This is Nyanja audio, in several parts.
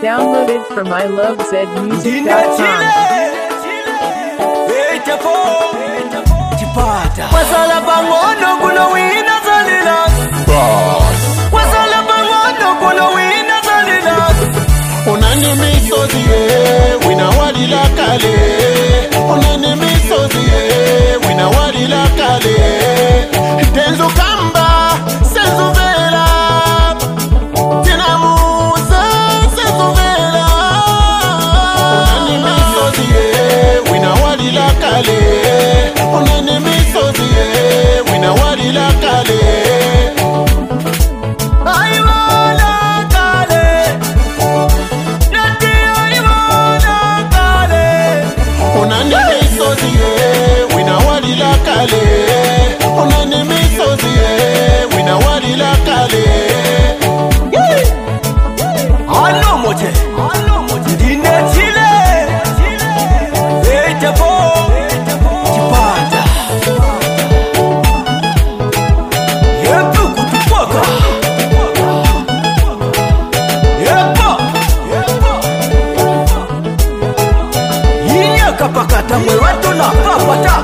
Downloaded from ilovezmusic.com. Wasala bangono kuno wina zalila Wasala bangono kuno wina zalila Unani misoziye wina walila kale Unani misoziye wina walila kale Tenzo kamba senzo vela Tina musa senzo vela Unani misoziye wina walila kale Unani misoziye wina walila kale Unani misoziye wina walila kale Ano mote Dine chile Etepo Chipata Yepu kutupaka Yepa Yinya kapakata mwe watu na papata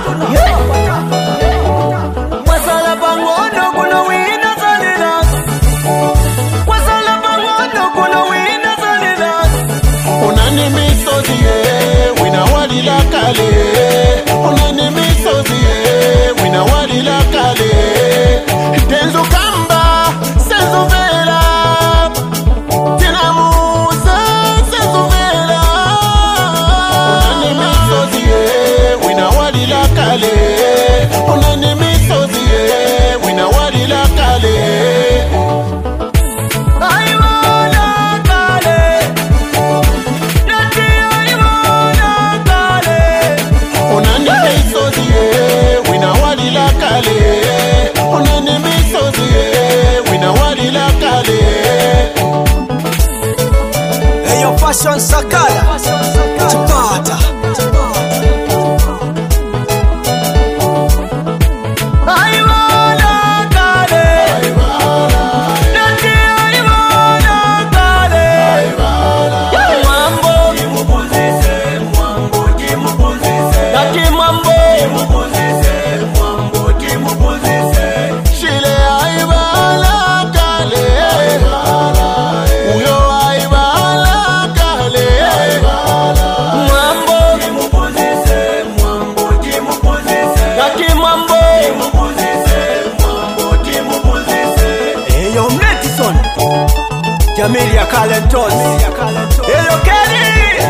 Wasala bangono kuno wina zalila Wasala bangono kuno wina zalila Unani misoziye wina walila kale Unani misoziye wina walila kale Tenzo kamba senzo vela Tina musa senzo vela Unani misoziye wina walila kale Unani misoziye wina walila kale Fashion Sakala Chipata Jamilia Calentos Hello Kelly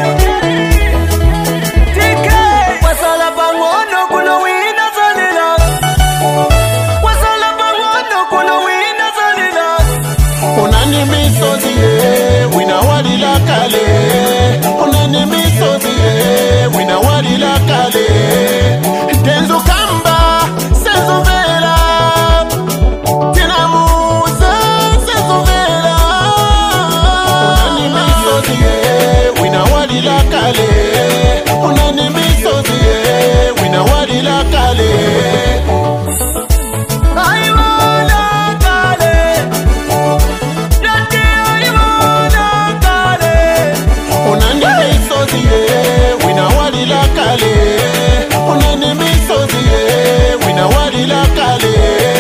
TK Wasala bangono kuno wina zalila Wasala bangono kuno wina zalila Unani misoziye wina walila kale Unani misoziye wina walila kale Tenzo kamba senzo vela Tina musa senzo vela Unani misoziye wina walila kale Unani misoziye wina walila kale Unani misoziye wina walila kale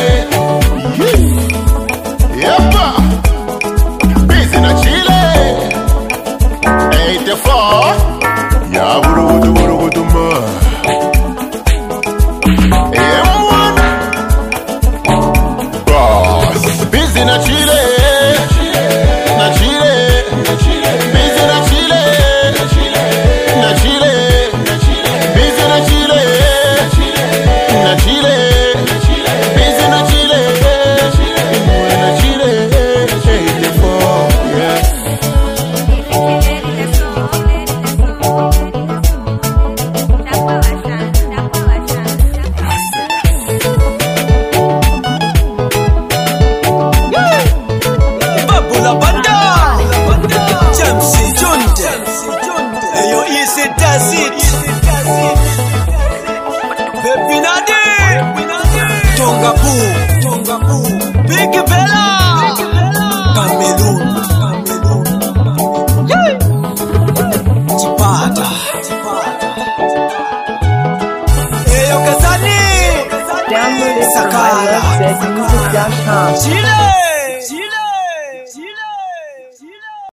Yepa Busy na chile 84 Ya burugudu ma M1 Boss Busy na chile Na chile Busy na chile Na chile Busy na chile Na chile Busy na chile Na chile 84 yeah Zedmusic.com. Chile